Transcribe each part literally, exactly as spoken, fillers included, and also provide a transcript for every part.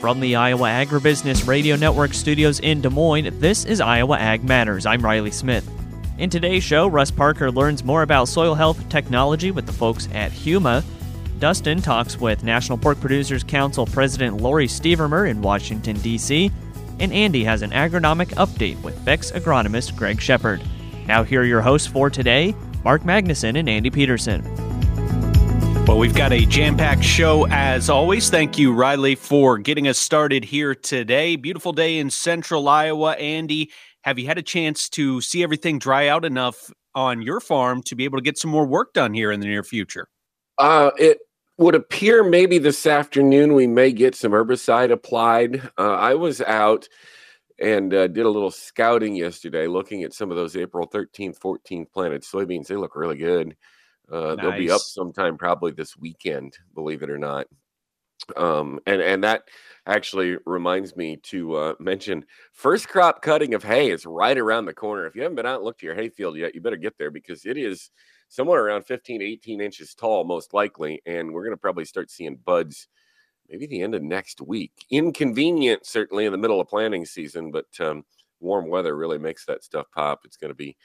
From the Iowa Agribusiness Radio Network studios in Des Moines, this is Iowa Ag Matters. I'm Riley Smith. In today's show, Russ Parker learns more about soil health technology with the folks at Huma. Dustin talks with National Pork Producers Council President Lori Stevermer in Washington, D C, and Andy has an agronomic update with Beck's agronomist Greg Shepard. Now here are your hosts for today, Mark Magnuson and Andy Peterson. Well, we've got a jam-packed show as always. Thank you, Riley, for getting us started here today. Beautiful day in central Iowa. Andy, have you had a chance to see everything dry out enough on your farm to be able to get some more work done here in the near future? Uh, it would appear maybe this afternoon we may get some herbicide applied. Uh, I was out and uh, did a little scouting yesterday looking at some of those April thirteenth, fourteenth planted soybeans. They look really good. Uh, nice. They'll be up sometime probably this weekend, believe it or not. Um, and, and that actually reminds me to uh, mention first crop cutting of hay is right around the corner. If you haven't been out and looked at your hay field yet, you better get there because it is somewhere around fifteen, eighteen inches tall, most likely. And we're going to probably start seeing buds maybe the end of next week. Inconvenient, certainly in the middle of planting season, but um, warm weather really makes that stuff pop. It's going to be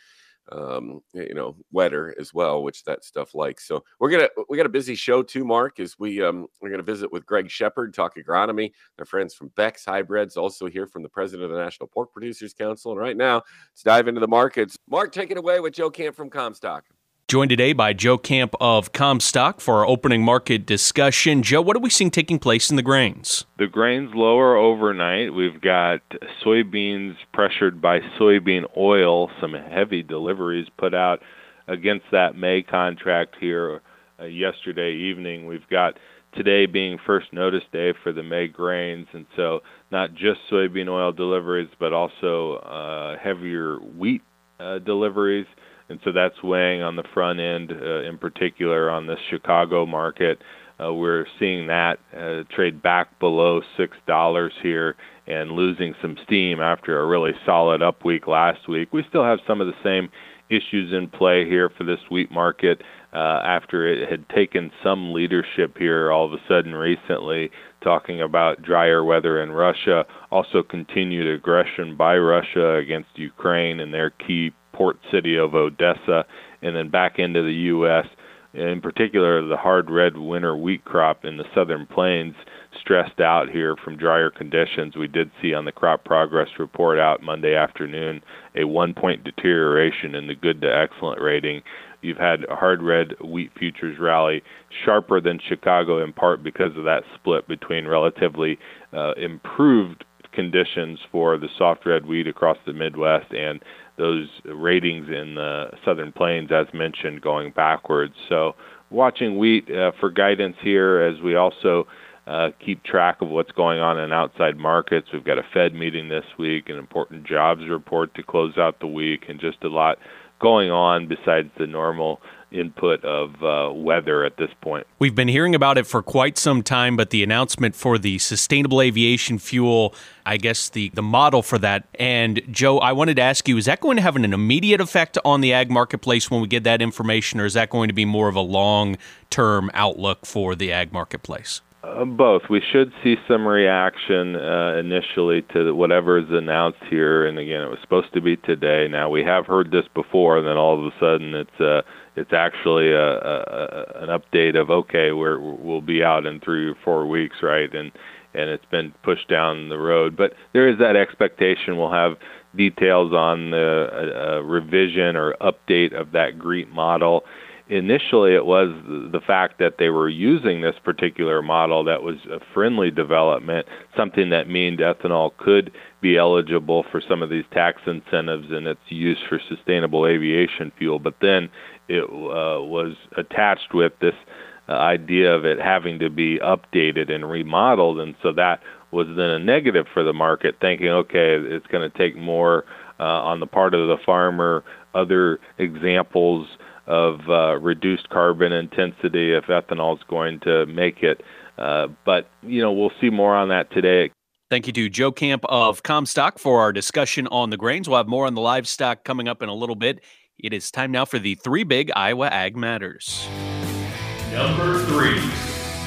um you know wetter as well, which that stuff likes. So we're gonna we got a busy show too, Mark, as we um we're gonna visit with Greg Shepard, talk agronomy. Our friends from Beck's Hybrids also hear from the president of the National Pork Producers Council. And right now let's dive into the markets. Mark, take it away with Joe Camp from Comstock. Joined today by Joe Camp of Comstock for our opening market discussion. Joe, what are we seeing taking place in the grains? The grains lower overnight. We've got soybeans pressured by soybean oil, some heavy deliveries put out against that May contract here uh, yesterday evening. We've got today being first notice day for the May grains, and so not just soybean oil deliveries, but also uh, heavier wheat uh, deliveries. And so that's weighing on the front end, uh, in particular on the Chicago market. Uh, we're seeing that uh, trade back below six dollars here and losing some steam after a really solid up week last week. We still have some of the same issues in play here for this wheat market uh, after it had taken some leadership here all of a sudden recently, talking about drier weather in Russia, also continued aggression by Russia against Ukraine and their key port city of Odessa, and then back into the U S, in particular the hard red winter wheat crop in the southern plains stressed out here from drier conditions. We did see on the crop progress report out Monday afternoon a one-point deterioration in the good to excellent rating. You've had hard red wheat futures rally sharper than Chicago in part because of that split between relatively uh, improved conditions for the soft red wheat across the Midwest and those ratings in the southern plains, as mentioned, going backwards. So watching wheat uh, for guidance here as we also uh, keep track of what's going on in outside markets. We've got a Fed meeting this week, an important jobs report to close out the week, and just a lot going on besides the normal input of uh, weather at this point. We've been hearing about it for quite some time, but the announcement for the sustainable aviation fuel, I guess the, the model for that. And Joe, I wanted to ask you, is that going to have an immediate effect on the ag marketplace when we get that information, or is that going to be more of a long-term outlook for the ag marketplace? Uh, both. We should see some reaction uh, initially to whatever is announced here. And again, it was supposed to be today. Now, we have heard this before, and then all of a sudden it's uh, it's actually a, a, an update of, okay, we're, we'll be out in three or four weeks, right? And, and it's been pushed down the road. But there is that expectation we'll have details on the uh, revision or update of that GREET model. Initially, it was the fact that they were using this particular model that was a friendly development, something that means ethanol could be eligible for some of these tax incentives and its use for sustainable aviation fuel. But then it uh, was attached with this uh, idea of it having to be updated and remodeled, and so that was then a negative for the market, thinking, okay, it's going to take more uh, on the part of the farmer, other examples of uh, reduced carbon intensity if ethanol is going to make it. Uh, but, you know, we'll see more on that today. Thank you to Joe Camp of Comstock for our discussion on the grains. We'll have more on the livestock coming up in a little bit. It is time now for the three big Iowa Ag Matters. Number three.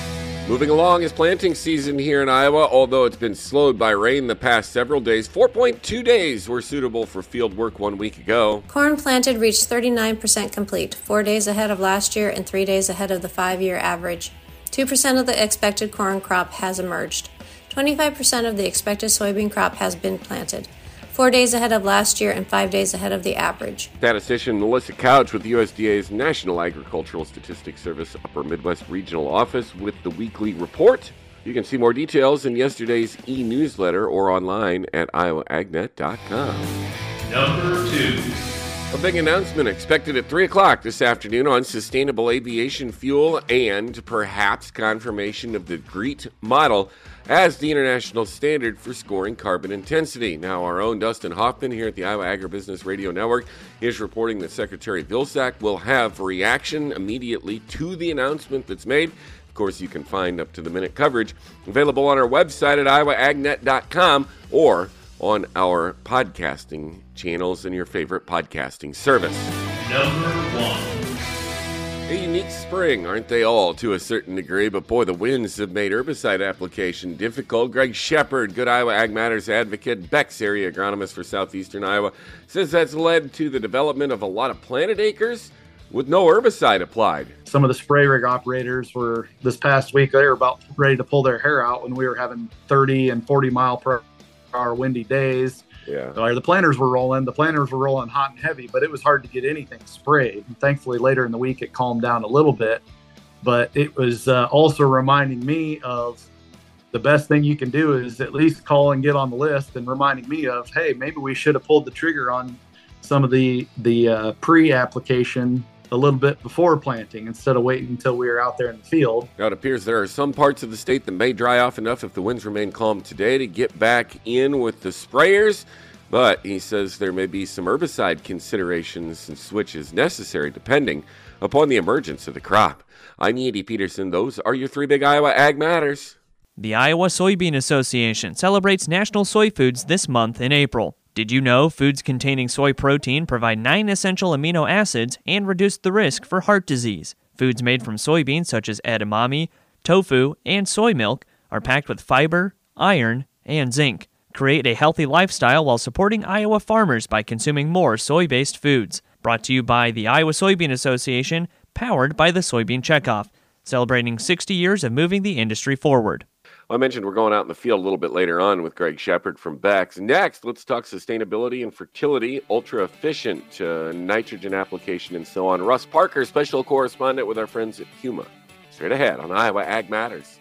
Moving along is planting season here in Iowa, although it's been slowed by rain the past several days. four point two days were suitable for field work one week ago. Corn planted reached thirty-nine percent complete, four days ahead of last year and three days ahead of the five-year average. two percent of the expected corn crop has emerged. twenty-five percent of the expected soybean crop has been planted, four days ahead of last year and five days ahead of the average. Statistician Melissa Couch with U S D A's National Agricultural Statistics Service Upper Midwest Regional Office with the weekly report. You can see more details in yesterday's e-newsletter or online at iowa ag net dot com. Number two. A big announcement expected at three o'clock this afternoon on sustainable aviation fuel and perhaps confirmation of the GREET model as the international standard for scoring carbon intensity. Now, our own Dustin Hoffman here at the Iowa Agribusiness Radio Network is reporting that Secretary Vilsack will have a reaction immediately to the announcement that's made. Of course, you can find up-to-the-minute coverage available on our website at iowa ag net dot com or on our podcasting channels in your favorite podcasting service. Number one. A unique spring, aren't they all, to a certain degree? But boy, the winds have made herbicide application difficult. Greg Shepard, good Iowa Ag Matters advocate, Beck's area agronomist for southeastern Iowa, says that's led to the development of a lot of planted acres with no herbicide applied. Some of the spray rig operators were, this past week, they were about ready to pull their hair out when we were having thirty and forty mile per hour windy days. Yeah. So the planters were rolling. The planters were rolling hot and heavy, but it was hard to get anything sprayed. And thankfully, later in the week, it calmed down a little bit. But it was uh, also reminding me of the best thing you can do is at least call and get on the list, and reminding me of, hey, maybe we should have pulled the trigger on some of the, the uh, pre-application a little bit before planting instead of waiting until we were out there in the field. Now, it appears there are some parts of the state that may dry off enough if the winds remain calm today to get back in with the sprayers, but he says there may be some herbicide considerations and switches necessary depending upon the emergence of the crop. I'm Andy Peterson. Those are your three big Iowa Ag Matters. The Iowa Soybean Association celebrates National Soy Foods this month in April. Did you know foods containing soy protein provide nine essential amino acids and reduce the risk for heart disease? Foods made from soybeans such as edamame, tofu, and soy milk are packed with fiber, iron, and zinc. Create a healthy lifestyle while supporting Iowa farmers by consuming more soy-based foods. Brought to you by the Iowa Soybean Association, powered by the Soybean Checkoff, celebrating sixty years of moving the industry forward. I mentioned we're going out in the field a little bit later on with Greg Shepard from Beck's. Next, let's talk sustainability and fertility, ultra-efficient uh, nitrogen application, and so on. Russ Parker, special correspondent with our friends at Huma. Straight ahead on Iowa Ag Matters.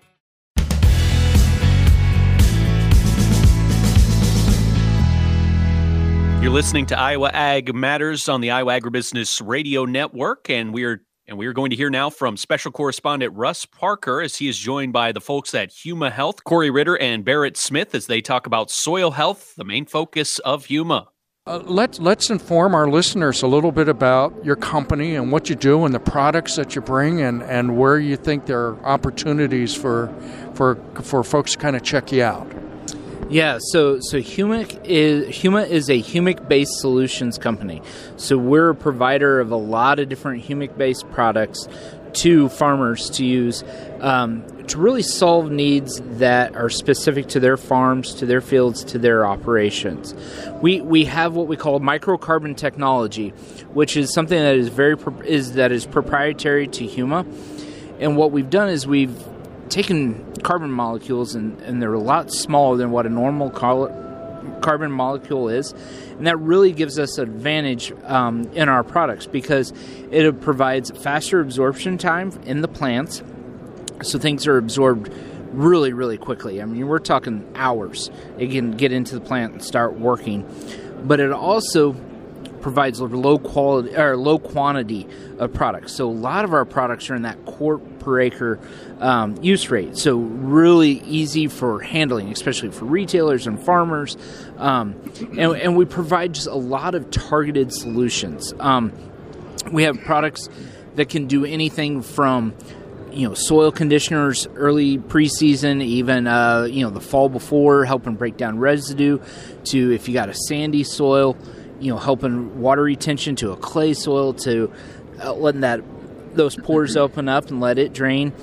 You're listening to Iowa Ag Matters on the Iowa Agribusiness Radio Network, and we are And we are going to hear now from special correspondent Russ Parker as he is joined by the folks at Huma Health, Corey Ritter and Barrett Smith, as they talk about soil health, the main focus of Huma. Uh, let's, let's inform our listeners a little bit about your company and what you do and the products that you bring and, and where you think there are opportunities for, for, for folks to kind of check you out. Yeah, so so Humic is Huma is a humic-based solutions company. So we're a provider of a lot of different humic-based products to farmers to use um, to really solve needs that are specific to their farms, to their fields, to their operations. We we have what we call microcarbon technology, which is something that is very is that is proprietary to Huma. And what we've done is we've taken carbon molecules, and, and they're a lot smaller than what a normal car- carbon molecule is. And that really gives us an advantage um, in our products because it provides faster absorption time in the plants. So things are absorbed really, really quickly. I mean, we're talking hours. It can get into the plant and start working. But it also provides low quality or low quantity of products. So a lot of our products are in that quart per acre um, use rate. So really easy for handling, especially for retailers and farmers. Um, and, and we provide just a lot of targeted solutions. Um, we have products that can do anything from you know, soil conditioners early preseason, even, uh, you know, the fall before, helping break down residue, to if you got a sandy soil, you know, helping water retention, to a clay soil, to uh, letting that those pores open up and let it drain,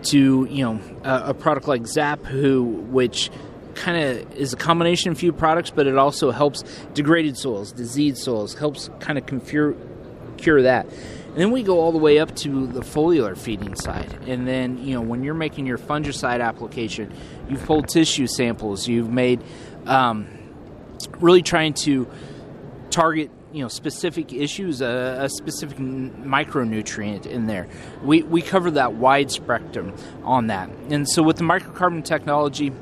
to, you know, a, a product like Zap, who which kind of is a combination of few products, but it also helps degraded soils, diseased soils, helps kind of cure, cure that. And then we go all the way up to the foliar feeding side. And then, you know, when you're making your fungicide application, you've pulled tissue samples, you've made, um, really trying to target, you know, specific issues, a, a specific micronutrient in there. We we cover that wide spectrum on that. And so with the microcarbon technology,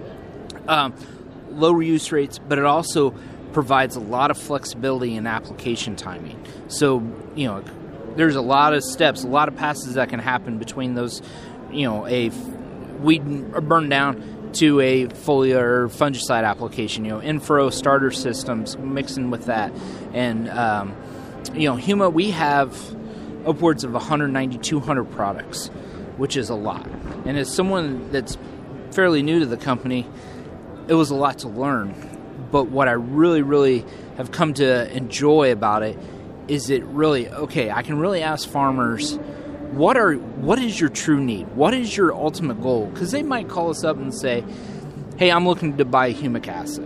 um, low reuse rates, but it also provides a lot of flexibility in application timing. So, you know, there's a lot of steps, a lot of passes that can happen between those, you know, a weed burn down to a foliar fungicide application, you know, in-furrow starter systems, mixing with that. And, um, you know, Huma, we have upwards of one ninety, two hundred products, which is a lot. And as someone that's fairly new to the company, it was a lot to learn. But what I really, really have come to enjoy about it is it really, okay, I can really ask farmers, What are what is your true need? What is your ultimate goal? Because they might call us up and say, hey, I'm looking to buy humic acid.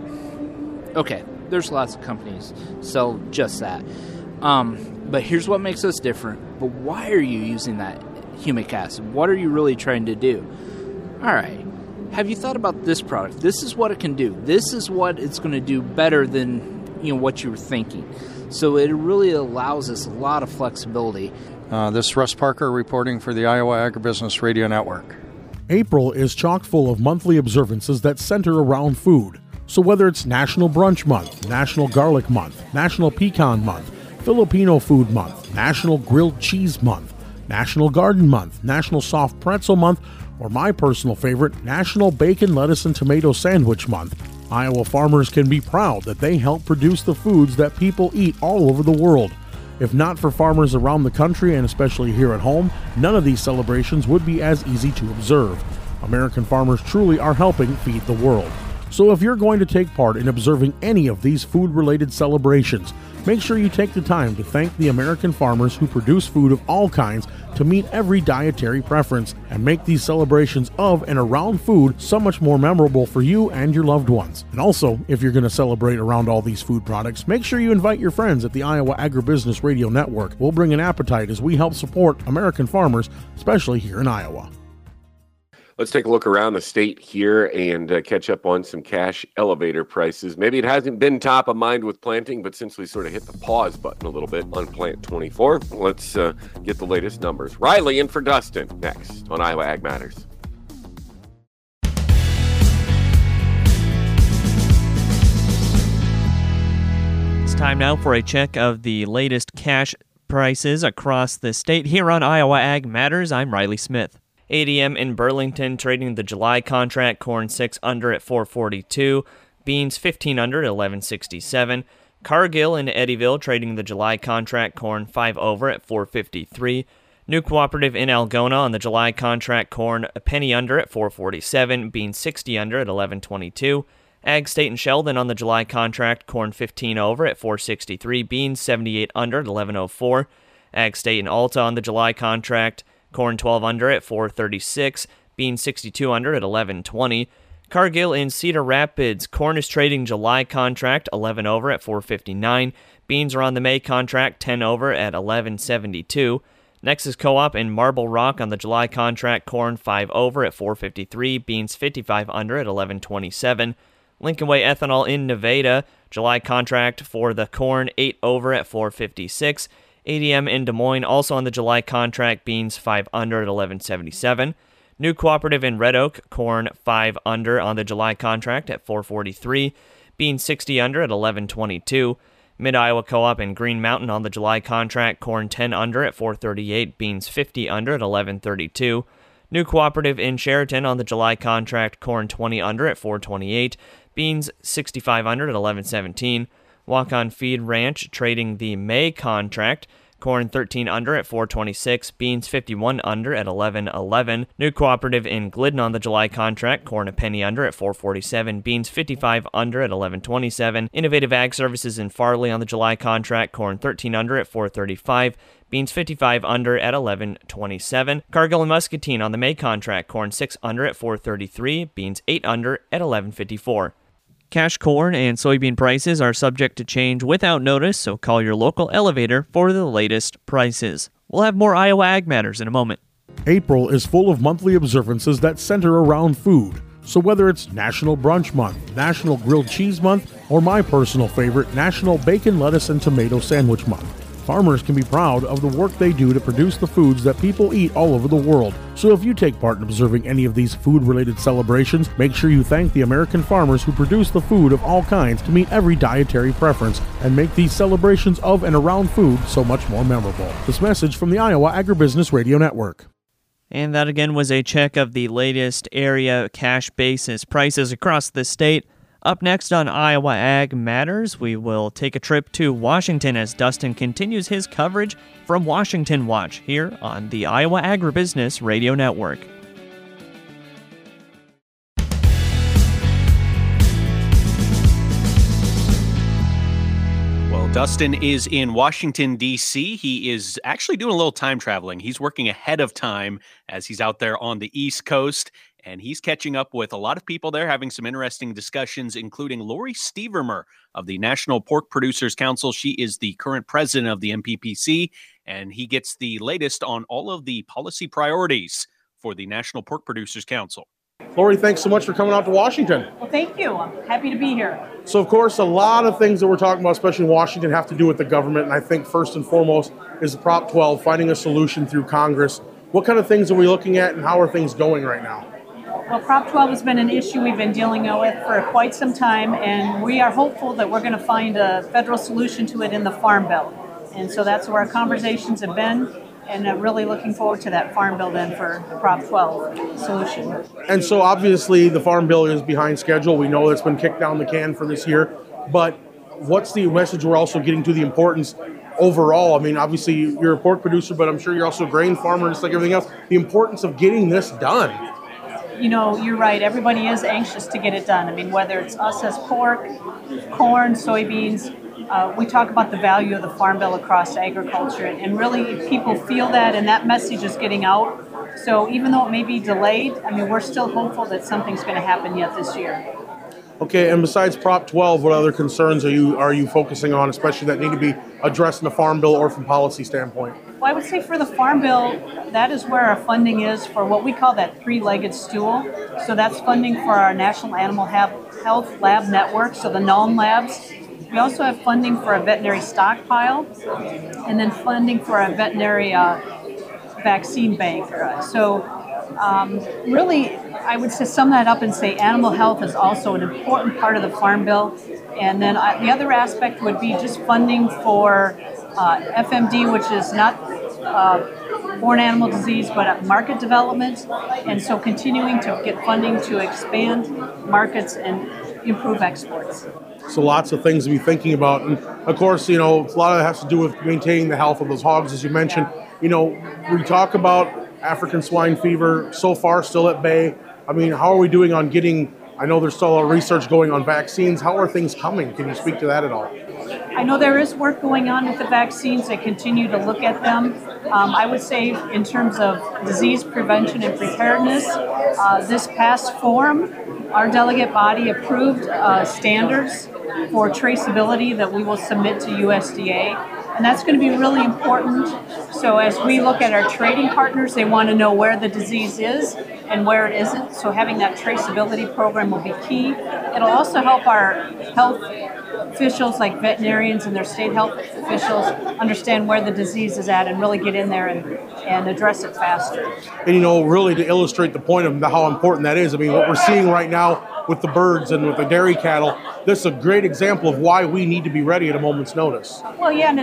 Okay, there's lots of companies sell just that. Um, but here's what makes us different. But why are you using that humic acid? What are you really trying to do? All right, have you thought about this product? This is what it can do. This is what it's going to do better than, you know, what you were thinking. So it really allows us a lot of flexibility. Uh, this is Russ Parker reporting for the Iowa Agribusiness Radio Network. April is chock full of monthly observances that center around food. So whether it's National Brunch Month, National Garlic Month, National Pecan Month, Filipino Food Month, National Grilled Cheese Month, National Garden Month, National Soft Pretzel Month, or my personal favorite, National Bacon, Lettuce, and Tomato Sandwich Month, Iowa farmers can be proud that they help produce the foods that people eat all over the world. If not for farmers around the country, and especially here at home, none of these celebrations would be as easy to observe. American farmers truly are helping feed the world. So if you're going to take part in observing any of these food-related celebrations, make sure you take the time to thank the American farmers who produce food of all kinds to meet every dietary preference and make these celebrations of and around food so much more memorable for you and your loved ones. And also, if you're going to celebrate around all these food products, make sure you invite your friends at the Iowa Agribusiness Radio Network. We'll bring an appetite as we help support American farmers, especially here in Iowa. Let's take a look around the state here and uh, catch up on some cash elevator prices. Maybe it hasn't been top of mind with planting, but since we sort of hit the pause button a little bit on Plant twenty-four, let's uh, get the latest numbers. Riley in for Dustin next on Iowa Ag Matters. It's time now for a check of the latest cash prices across the state here on Iowa Ag Matters. I'm Riley Smith. A D M in Burlington trading the July contract, corn six under at four forty-two, beans fifteen under at eleven sixty-seven. Cargill in Eddyville trading the July contract, corn five over at four fifty-three. New Cooperative in Algona on the July contract, corn a penny under at four forty-seven, beans sixty under at eleven twenty-two. Ag State in Sheldon on the July contract, corn fifteen over at four sixty-three, beans seventy-eight under at eleven oh four. Ag State in Alta on the July contract, corn twelve under at four thirty-six, beans sixty-two under at eleven twenty. Cargill in Cedar Rapids, corn is trading July contract eleven over at four fifty-nine. Beans are on the May contract ten over at eleven seventy-two. Nexus Co-op in Marble Rock on the July contract, corn five over at four fifty-three, beans fifty-five under at eleven twenty-seven. Lincoln Way Ethanol in Nevada, July contract for the corn eight over at four fifty-six. A D M in Des Moines, also on the July contract, beans five under at eleven seventy-seven. New Cooperative in Red Oak, corn five under on the July contract at four forty-three. Beans sixty under at eleven twenty-two. Mid-Iowa Co-op in Green Mountain on the July contract, corn ten under at four thirty-eight. Beans fifty under at eleven thirty-two. New Cooperative in Sheraton on the July contract, corn twenty under at four twenty-eight. Beans sixty-five under at eleven seventeen. Walk-On Feed Ranch trading the May contract, Corn thirteen under at four twenty-six, beans fifty-one under at eleven eleven. New cooperative in Glidden on the July contract, corn a penny under at four forty-seven, beans fifty-five under at eleven twenty-seven. Innovative Ag Services in Farley on the July contract, corn thirteen under at four thirty-five, beans fifty-five under at eleven twenty-seven. Cargill and Muscatine on the May contract, corn six under at four thirty-three, beans eight under at eleven fifty-four. Cash corn and soybean prices are subject to change without notice, so call your local elevator for the latest prices. We'll have more Iowa Ag Matters in a moment. April is full of monthly observances that center around food. So whether it's National Brunch Month, National Grilled Cheese Month, or my personal favorite, National Bacon, Lettuce, and Tomato Sandwich Month, farmers can be proud of the work they do to produce the foods that people eat all over the world. So if you take part in observing any of these food-related celebrations, make sure you thank the American farmers who produce the food of all kinds to meet every dietary preference and make these celebrations of and around food so much more memorable. This message from the Iowa Agribusiness Radio Network. And that again was a check of the latest area cash basis prices across the state. Up next on Iowa Ag Matters, we will take a trip to Washington as Dustin continues his coverage from Washington Watch here on the Iowa Agribusiness Radio Network. Well, Dustin is in Washington, D C He is actually doing a little time traveling. He's working ahead of time as he's out there on the East Coast. And he's catching up with a lot of people there, having some interesting discussions, including Lori Stevermer of the National Pork Producers Council. She is the current president of the N P P C, and he gets the latest on all of the policy priorities for the National Pork Producers Council. Lori, thanks so much for coming out to Washington. Well, thank you. I'm happy to be here. So, of course, a lot of things that we're talking about, especially in Washington, have to do with the government. And I think first and foremost is the Prop twelve, finding a solution through Congress. What kind of things are we looking at, and how are things going right now? Well, Prop twelve has been an issue we've been dealing with for quite some time, and we are hopeful that we're going to find a federal solution to it in the Farm Bill. And so that's where our conversations have been, and I'm really looking forward to that Farm Bill then for the Prop twelve solution. And so obviously the Farm Bill is behind schedule. We know it's been kicked down the can for this year, but what's the message we're also getting to the importance overall? I mean, obviously you're a pork producer, but I'm sure you're also a grain farmer, just like everything else. The importance of getting this done. You know, you're right. Everybody is anxious to get it done. I mean, whether it's us as pork, corn, soybeans, uh, we talk about the value of the Farm Bill across agriculture. And really, people feel that, and that message is getting out. So even though it may be delayed, I mean, we're still hopeful that something's going to happen yet this year. Okay, and besides Prop twelve, what other concerns are you are you focusing on, especially that need to be addressed in the Farm Bill or from policy standpoint? Well, I would say for the Farm Bill, that is where our funding is for what we call that three-legged stool. So that's funding for our National Animal Health Lab Network, so the NALM labs. We also have funding for a veterinary stockpile, and then funding for a veterinary uh, vaccine bank. So um, really, I would just sum that up and say animal health is also an important part of the Farm Bill. And then uh, the other aspect would be just funding for uh, F M D, which is not uh, foreign animal disease, but market development. And so continuing to get funding to expand markets and improve exports. So lots of things to be thinking about. And of course, you know, a lot of it has to do with maintaining the health of those hogs, as you mentioned. You know, we talk about African swine fever, so far still at bay. I mean, how are we doing on getting, I know there's still a lot of research going on vaccines. How are things coming? Can you speak to that at all? I know there is work going on with the vaccines. I continue to look at them. Um, I would say in terms of disease prevention and preparedness, uh, this past forum, our delegate body approved uh, standards for traceability that we will submit to U S D A. And that's going to be really important. So as we look at our trading partners, they want to know where the disease is and where it isn't. So having that traceability program will be key. It'll also help our health officials like veterinarians and their state health officials understand where the disease is at and really get in there and, and address it faster. And, you know, really to illustrate the point of how important that is, I mean, what we're seeing right now with the birds and with the dairy cattle, this is a great example of why we need to be ready at a moment's notice. Well, yeah, and it's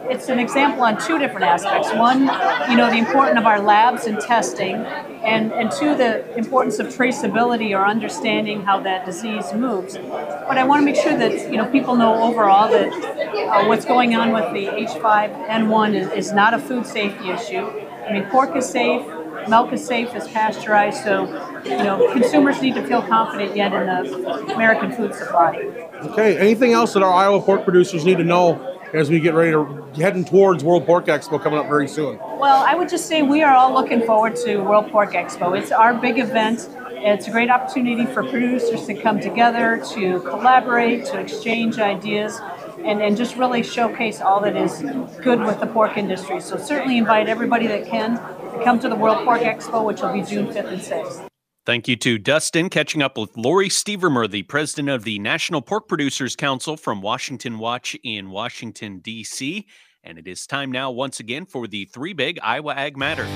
it's an example on two different aspects. One, you know, the importance of our labs and testing, and, and two, the importance of traceability or understanding how that disease moves. But I want to make sure that, you know, people know overall that uh, what's going on with the H five N one is, is not a food safety issue. I mean, pork is safe, milk is safe, it's pasteurized, so, you know, consumers need to feel confident yet in the American food supply. Okay, anything else that our Iowa pork producers need to know as we get ready to heading towards World Pork Expo coming up very soon? Well, I would just say we are all looking forward to World Pork Expo. It's our big event. It's a great opportunity for producers to come together, to collaborate, to exchange ideas, and, and just really showcase all that is good with the pork industry. So certainly invite everybody that can to come to the World Pork Expo, which will be June fifth and sixth. Thank you to Dustin. Catching up with Lori Stevermer, the president of the National Pork Producers Council from Washington Watch in Washington, D C. And it is time now once again for the three big Iowa Ag Matters.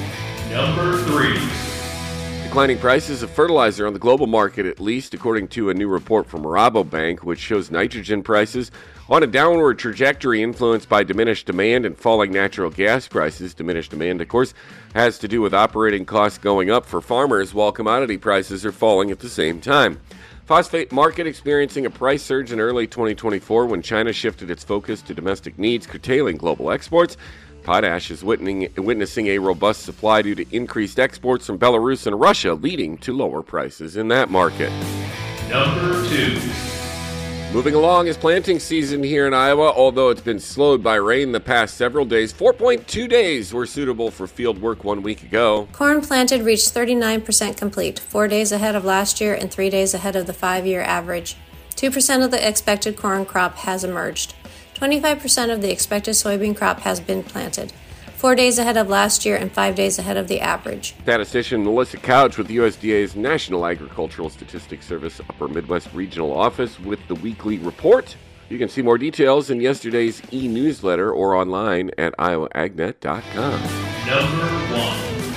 Number three. Declining prices of fertilizer on the global market, at least according to a new report from Rabobank, which shows nitrogen prices on a downward trajectory influenced by diminished demand and falling natural gas prices. Diminished demand, of course, has to do with operating costs going up for farmers while commodity prices are falling at the same time. Phosphate market experiencing a price surge in early twenty twenty-four when China shifted its focus to domestic needs, curtailing global exports. Potash is witnessing a robust supply due to increased exports from Belarus and Russia, leading to lower prices in that market. Number two. Moving along is planting season here in Iowa, although it's been slowed by rain the past several days. four point two days were suitable for field work one week ago. Corn planted reached thirty-nine percent complete, four days ahead of last year and three days ahead of the five-year average. two percent of the expected corn crop has emerged. twenty-five percent of the expected soybean crop has been planted, four days ahead of last year and five days ahead of the average. Statistician Melissa Couch with U S D A's National Agricultural Statistics Service Upper Midwest Regional Office with the weekly report. You can see more details in yesterday's e-newsletter or online at iowa ag net dot com. Number one.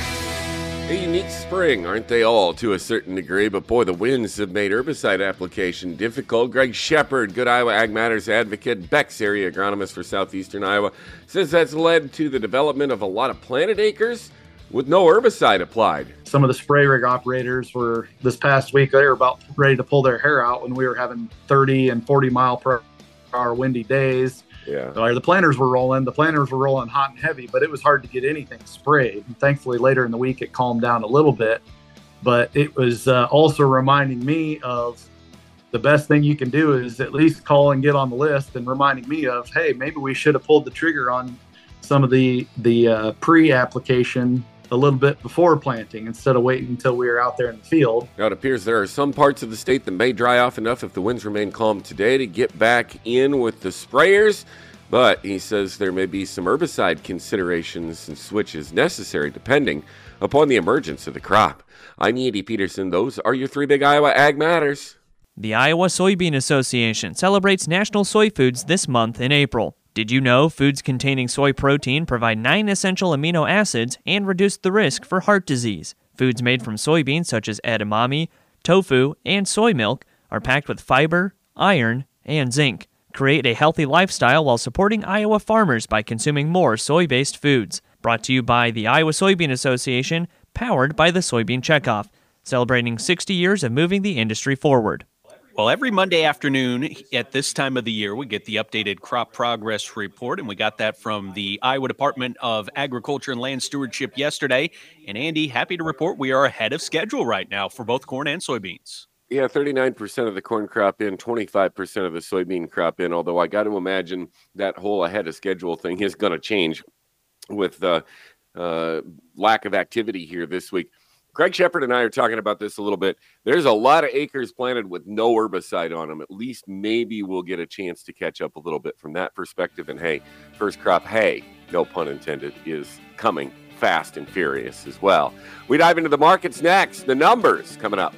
A unique spring, aren't they all, to a certain degree? But boy, the winds have made herbicide application difficult. Greg Shepard, good Iowa Ag Matters advocate, Beck's area agronomist for southeastern Iowa, says that's led to the development of a lot of planted acres with no herbicide applied. Some of the spray rig operators were, this past week, they were about ready to pull their hair out when we were having thirty and forty mile per hour windy days. Yeah. The planters were rolling. The planters were rolling hot and heavy, but it was hard to get anything sprayed. And thankfully, later in the week, it calmed down a little bit. But it was uh, also reminding me of the best thing you can do is at least call and get on the list, and reminding me of, hey, maybe we should have pulled the trigger on some of the, the uh, pre-application a little bit before planting instead of waiting until we were out there in the field. Now, it appears there are some parts of the state that may dry off enough if the winds remain calm today to get back in with the sprayers, but he says there may be some herbicide considerations and switches necessary depending upon the emergence of the crop. I'm Andy Peterson. Those are your three big Iowa Ag Matters. The Iowa Soybean Association celebrates National Soy Foods this month in April. Did you know foods containing soy protein provide nine essential amino acids and reduce the risk for heart disease? Foods made from soybeans such as edamame, tofu, and soy milk are packed with fiber, iron, and zinc. Create a healthy lifestyle while supporting Iowa farmers by consuming more soy-based foods. Brought to you by the Iowa Soybean Association, powered by the Soybean Checkoff, celebrating sixty years of moving the industry forward. Well, every Monday afternoon at this time of the year, we get the updated crop progress report, and we got that from the Iowa Department of Agriculture and Land Stewardship yesterday. And Andy, happy to report we are ahead of schedule right now for both corn and soybeans. Yeah, thirty-nine percent of the corn crop in, twenty-five percent of the soybean crop in, although I got to imagine that whole ahead of schedule thing is going to change with the uh, uh, lack of activity here this week. Greg Shepard and I are talking about this a little bit. There's a lot of acres planted with no herbicide on them. At least maybe we'll get a chance to catch up a little bit from that perspective. And hey, first crop hay, no pun intended, is coming fast and furious as well. We dive into the markets next. The numbers coming up.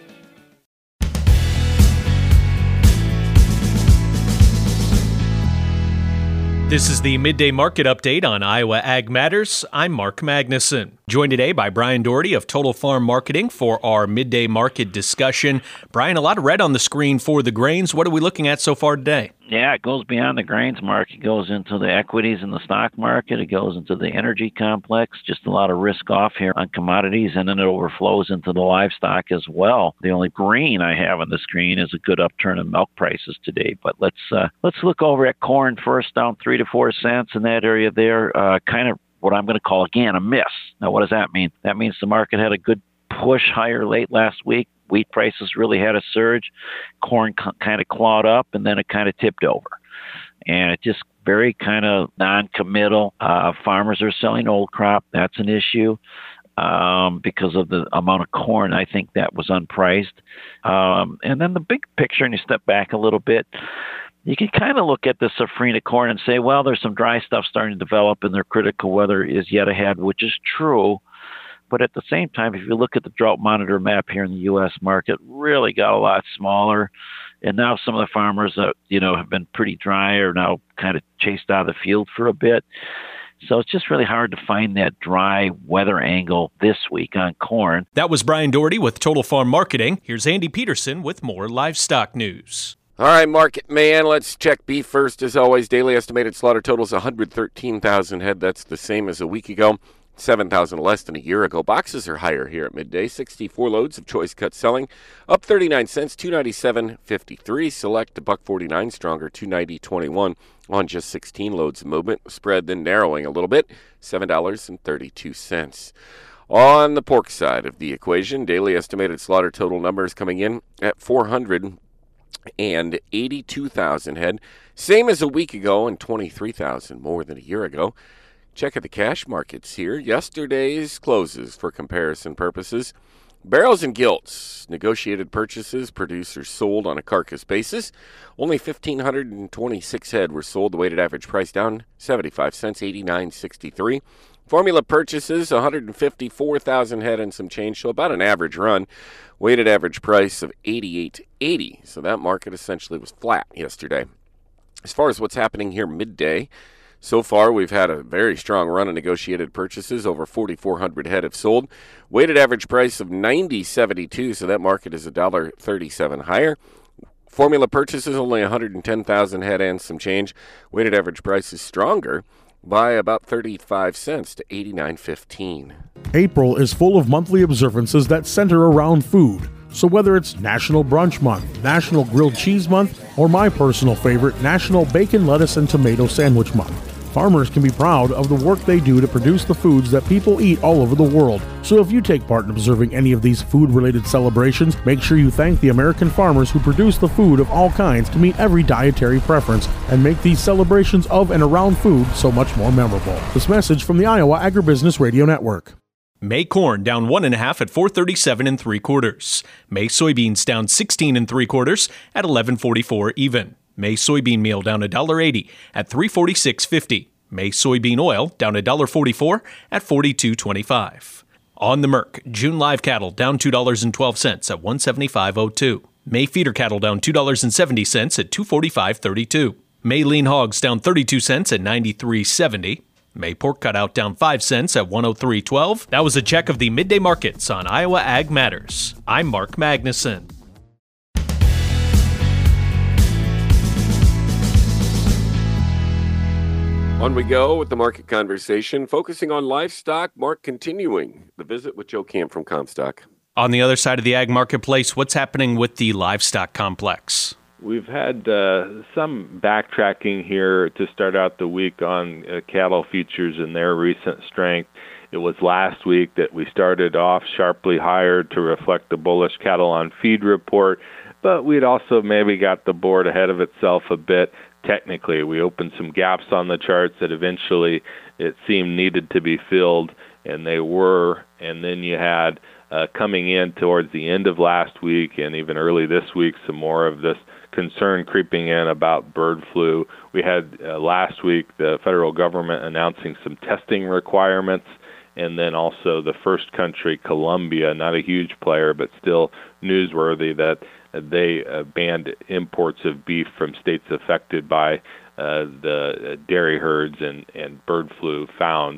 This is the Midday Market Update on Iowa Ag Matters. I'm Mark Magnuson. Joined today by Brian Doherty of Total Farm Marketing for our midday market discussion. Brian, a lot of red on the screen for the grains. What are we looking at so far today? Yeah, it goes beyond the grains market. It goes into the equities in the stock market. It goes into the energy complex. Just a lot of risk off here on commodities, and then it overflows into the livestock as well. The only green I have on the screen is a good upturn in milk prices today. But let's uh, let's look over at corn first, down three to four cents in that area there. Uh, kind of what I'm going to call, again, a miss. Now, what does that mean? That means the market had a good push higher late last week. Wheat prices really had a surge. Corn c- kind of clawed up, and then it kind of tipped over. And it just very kind of non-committal. Uh, farmers are selling old crop. That's an issue um, because of the amount of corn. I think that was unpriced. Um, and then the big picture, and you step back a little bit, you can kind of look at the safrinha corn and say, well, there's some dry stuff starting to develop and their critical weather is yet ahead, which is true. But at the same time, if you look at the drought monitor map here in the U S market, really got a lot smaller. And now some of the farmers that, you know, have been pretty dry are now kind of chased out of the field for a bit. So it's just really hard to find that dry weather angle this week on corn. That was Brian Doherty with Total Farm Marketing. Here's Andy Peterson with more livestock news. All right, market man, let's check beef first. As always, daily estimated slaughter totals one hundred thirteen thousand head. That's the same as a week ago, seven thousand less than a year ago. Boxes are higher here at midday. sixty-four loads of choice cut selling, up thirty-nine cents, two ninety-seven fifty-three. Select a buck forty-nine stronger, two ninety twenty-one on just sixteen loads of movement. Spread then narrowing a little bit, seven dollars and thirty-two cents. On the pork side of the equation, daily estimated slaughter total numbers coming in at four hundred eighty-two thousand head, same as a week ago and twenty-three thousand more than a year ago. Check at the cash markets here. Yesterday's closes for comparison purposes. Barrels and gilts, negotiated purchases, producers sold on a carcass basis. Only one thousand five hundred twenty-six head were sold. The weighted average price down seventy-five cents, eighty-nine sixty-three. Formula purchases, one hundred fifty-four thousand head and some change, so about an average run. Weighted average price of eighty-eight eighty. So that market essentially was flat yesterday. As far as what's happening here midday, so far we've had a very strong run of negotiated purchases. Over forty-four hundred head have sold. Weighted average price of ninety seventy-two, so that market is one dollar thirty-seven higher. Formula purchases, only one hundred ten thousand head and some change. Weighted average price is stronger by about thirty-five cents to eighty-nine fifteen. April is full of monthly observances that center around food. So whether it's National Brunch Month, National Grilled Cheese Month, or my personal favorite, National Bacon, Lettuce, and Tomato Sandwich Month, farmers can be proud of the work they do to produce the foods that people eat all over the world. So if you take part in observing any of these food-related celebrations, make sure you thank the American farmers who produce the food of all kinds to meet every dietary preference and make these celebrations of and around food so much more memorable. This message from the Iowa Agribusiness Radio Network. May corn down one and a half at four thirty-seven and three quarters. May soybeans down sixteen and three quarters at eleven forty-four even. May soybean meal down one dollar eighty at three forty-six fifty. May soybean oil down one dollar forty-four at forty-two twenty-five. On the Merc, June live cattle down two dollars and twelve cents at one seventy-five oh two. May feeder cattle down two dollars and seventy cents at two forty-five thirty-two. May lean hogs down thirty-two cents at ninety-three seventy. May pork cutout down five cents at one oh three twelve. That was a check of the midday markets on Iowa Ag Matters. I'm Mark Magnuson. On we go with the market conversation, focusing on livestock. Mark, continuing the visit with Joe Camp from Comstock. On the other side of the ag marketplace, what's happening with the livestock complex? We've had uh, some backtracking here to start out the week on uh, cattle futures and their recent strength. It was last week that we started off sharply higher to reflect the bullish cattle on feed report, but we'd also maybe got the board ahead of itself a bit. Technically, we opened some gaps on the charts that eventually it seemed needed to be filled, and they were. And then you had uh, coming in towards the end of last week and even early this week some more of this concern creeping in about bird flu. We had uh, last week the federal government announcing some testing requirements, and then also the first country, Colombia, not a huge player, but still newsworthy, that they uh, banned imports of beef from states affected by uh, the dairy herds and, and bird flu found.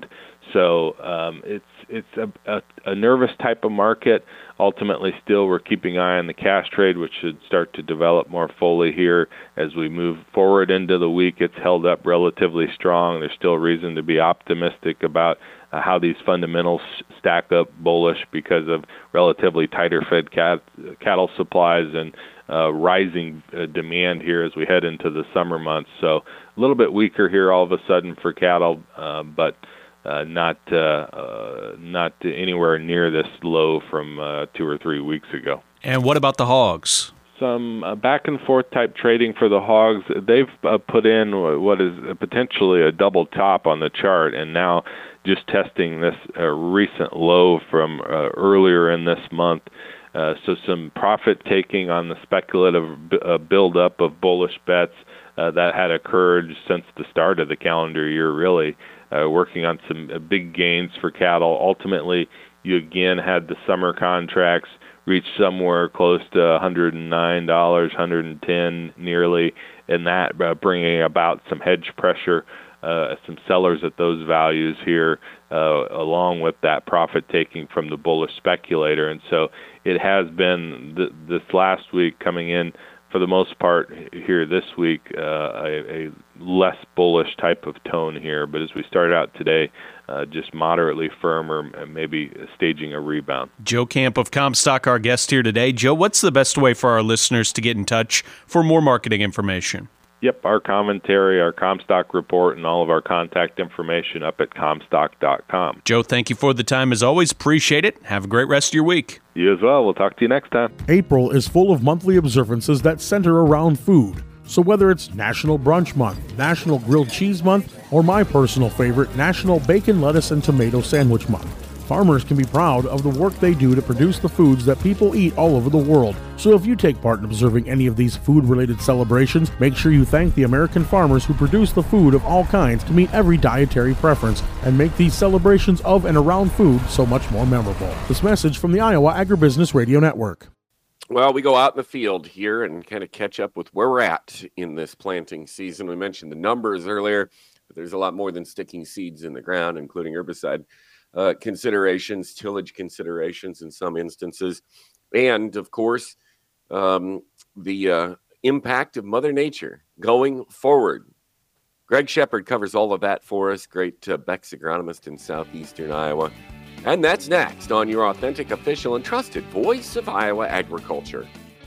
So um, it's it's a, a, a nervous type of market. Ultimately, still, we're keeping an eye on the cash trade, which should start to develop more fully here as we move forward into the week. It's held up relatively strong. There's still reason to be optimistic about uh, how these fundamentals stack up bullish because of relatively tighter fed cat, cattle supplies and uh, rising uh, demand here as we head into the summer months. So a little bit weaker here all of a sudden for cattle, uh, but Uh, not uh, uh, not anywhere near this low from uh, two or three weeks ago. And what about the hogs? Some uh, back and forth type trading for the hogs. They've uh, put in what is potentially a double top on the chart, and now just testing this uh, recent low from uh, earlier in this month. Uh, so some profit taking on the speculative uh, buildup of bullish bets uh, that had occurred since the start of the calendar year, really. Uh, working on some uh, big gains for cattle. Ultimately, you again had the summer contracts reach somewhere close to one hundred nine dollars, one hundred ten dollars nearly, and that uh, bringing about some hedge pressure, uh, some sellers at those values here, uh, along with that profit taking from the bullish speculator. And so it has been th- this last week coming in for the most part here this week, uh, a, a less bullish type of tone here. But as we start out today, uh, just moderately firmer, maybe staging a rebound. Joe Camp of Comstock, our guest here today. Joe, what's the best way for our listeners to get in touch for more marketing information? Yep, our commentary, our Comstock report, and all of our contact information up at comstock dot com. Joe, thank you for the time as always. Appreciate it. Have a great rest of your week. You as well. We'll talk to you next time. April is full of monthly observances that center around food. So whether it's National Brunch Month, National Grilled Cheese Month, or my personal favorite, National Bacon, Lettuce, and Tomato Sandwich Month, farmers can be proud of the work they do to produce the foods that people eat all over the world. So if you take part in observing any of these food-related celebrations, make sure you thank the American farmers who produce the food of all kinds to meet every dietary preference and make these celebrations of and around food so much more memorable. This message from the Iowa Agribusiness Radio Network. Well, we go out in the field here and kind of catch up with where we're at in this planting season. We mentioned the numbers earlier, but there's a lot more than sticking seeds in the ground, including herbicide Uh, considerations, tillage considerations in some instances, and of course, um, the uh, impact of Mother Nature going forward. Greg Shepard covers all of that for us, great uh, Beck's agronomist in southeastern Iowa. And that's next on your authentic, official, and trusted voice of Iowa agriculture.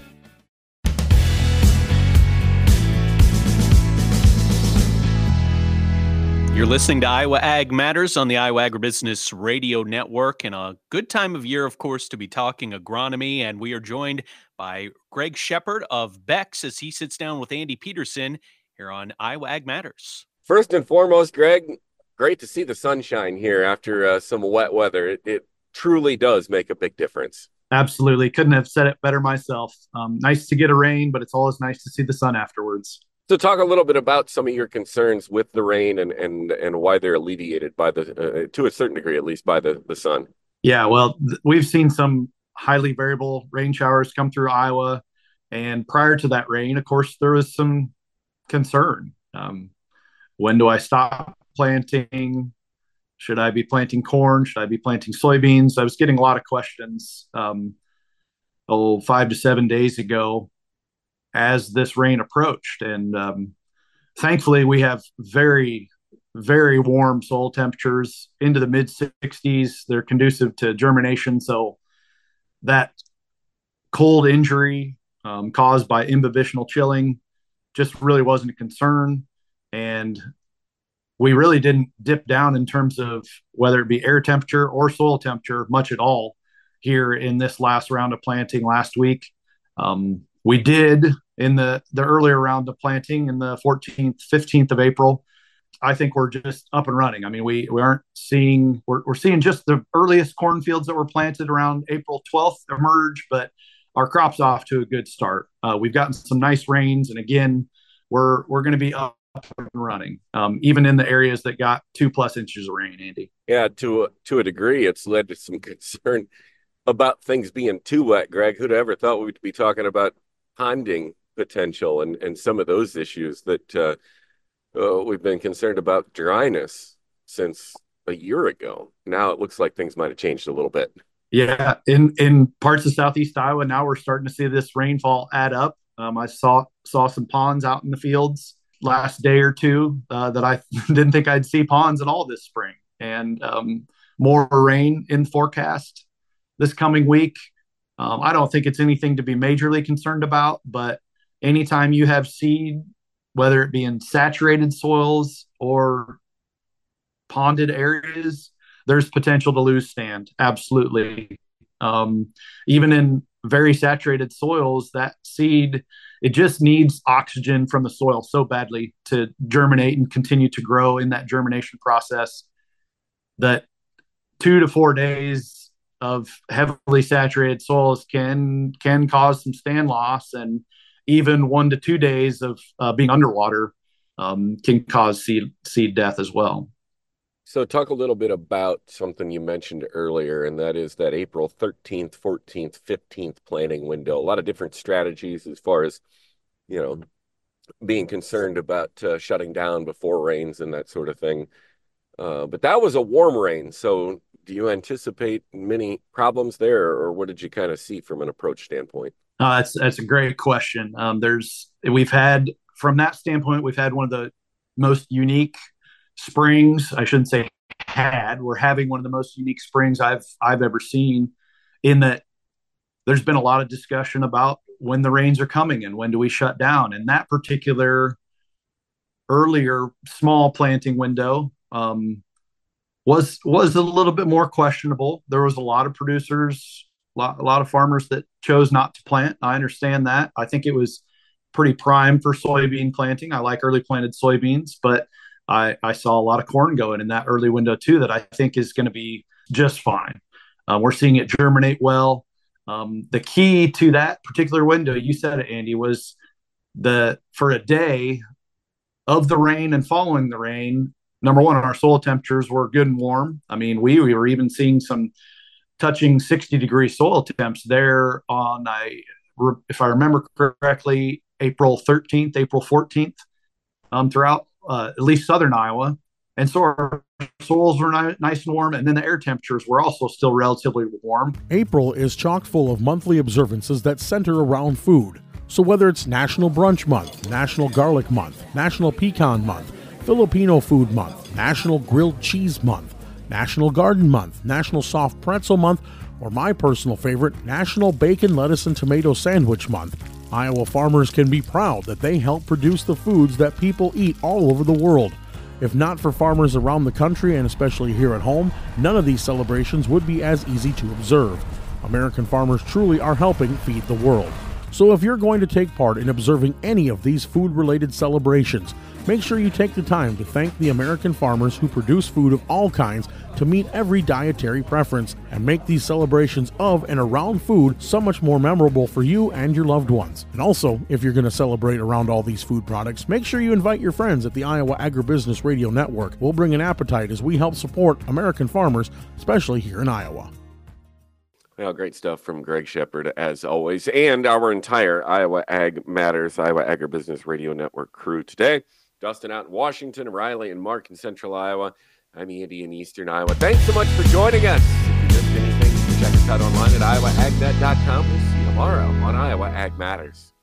You're listening to Iowa Ag Matters on the Iowa Agribusiness Radio Network, and a good time of year, of course, to be talking agronomy. And we are joined by Greg Shepard of Beck's as he sits down with Andy Peterson here on Iowa Ag Matters. First and foremost, Greg, great to see the sunshine here after uh, some wet weather. It, it truly does make a big difference. Absolutely. Couldn't have said it better myself. Um, nice to get a rain, but it's always nice to see the sun afterwards. So talk a little bit about some of your concerns with the rain and and, and why they're alleviated by the, uh, to a certain degree, at least by the, the sun. Yeah, well, th- we've seen some highly variable rain showers come through Iowa. And prior to that rain, of course, there was some concern. Um, when do I stop planting? Should I be planting corn? Should I be planting soybeans? I was getting a lot of questions um, oh, five to seven days ago as this rain approached. And um, thankfully, we have very, very warm soil temperatures into the mid sixties. They're conducive to germination. So that cold injury um, caused by imbibitional chilling just really wasn't a concern. And we really didn't dip down in terms of whether it be air temperature or soil temperature much at all here in this last round of planting last week. Um, we did in the, the earlier round of planting in the fourteenth, fifteenth of April. I think we're just up and running. I mean, we, we aren't seeing, we're, we're seeing just the earliest cornfields that were planted around April twelfth emerge, but our crop's off to a good start. Uh, we've gotten some nice rains. And again, we're, we're going to be up and running, um, even in the areas that got two plus inches of rain, Andy. Yeah, to a, to a degree, it's led to some concern about things being too wet, Greg. Who'd ever thought we'd be talking about ponding potential and, and some of those issues that uh, uh, we've been concerned about dryness since a year ago. Now it looks like things might have changed a little bit. Yeah, in in parts of southeast Iowa now we're starting to see this rainfall add up. Um, I saw saw some ponds out in the fields last day or two uh, that I didn't think I'd see ponds at all this spring, and um, more rain in forecast this coming week. Um, I don't think it's anything to be majorly concerned about, but anytime you have seed, whether it be in saturated soils or ponded areas, there's potential to lose stand. Absolutely. Um, even in very saturated soils, that seed, it just needs oxygen from the soil so badly to germinate and continue to grow in that germination process that two to four days of heavily saturated soils can can cause some stand loss, and even one to two days of uh, being underwater um, can cause seed seed death as well. So talk a little bit about something you mentioned earlier, and that is that April thirteenth, fourteenth, fifteenth planting window. A lot of different strategies as far as, you know, being concerned about uh, shutting down before rains and that sort of thing. Uh, but that was a warm rain. So do you anticipate many problems there, or what did you kind of see from an approach standpoint? Uh, that's that's a great question. Um, there's we've had from that standpoint, we've had one of the most unique springs. I shouldn't say had. We're having one of the most unique springs I've I've ever seen. In that, there's been a lot of discussion about when the rains are coming and when do we shut down. And that particular earlier small planting window um, was was a little bit more questionable. There was a lot of producers, a lot, a lot of farmers that chose not to plant. I understand that. I think it was pretty prime for soybean planting. I like early planted soybeans, but I, I saw a lot of corn going in that early window too that I think is going to be just fine. Uh, we're seeing it germinate well. Um, the key to that particular window, you said it, Andy, was the for a day of the rain and following the rain, number one, our soil temperatures were good and warm. I mean, we, we were even seeing some touching sixty degree soil temps there on, I, if I remember correctly, April thirteenth, April fourteenth, um, throughout uh, at least southern Iowa. And so our soils were ni- nice and warm, and then the air temperatures were also still relatively warm. April is chock full of monthly observances that center around food. So whether it's National Brunch Month, National Garlic Month, National Pecan Month, Filipino Food Month, National Grilled Cheese Month, National Garden Month, National Soft Pretzel Month, or my personal favorite, National Bacon, Lettuce, and Tomato Sandwich Month, Iowa farmers can be proud that they help produce the foods that people eat all over the world. If not for farmers around the country, and especially here at home, none of these celebrations would be as easy to observe. American farmers truly are helping feed the world. So if you're going to take part in observing any of these food-related celebrations, make sure you take the time to thank the American farmers who produce food of all kinds to meet every dietary preference and make these celebrations of and around food so much more memorable for you and your loved ones. And also, if you're going to celebrate around all these food products, make sure you invite your friends at the Iowa Agribusiness Radio Network. We'll bring an appetite as we help support American farmers, especially here in Iowa. Well, great stuff from Greg Shepard, as always, and our entire Iowa Ag Matters, Iowa Agribusiness Radio Network crew today. Dustin out in Washington, Riley and Mark in Central Iowa. I'm Andy in Eastern Iowa. Thanks so much for joining us. If you missed anything, check us out online at iowa ag net dot com. We'll see you tomorrow on Iowa Ag Matters.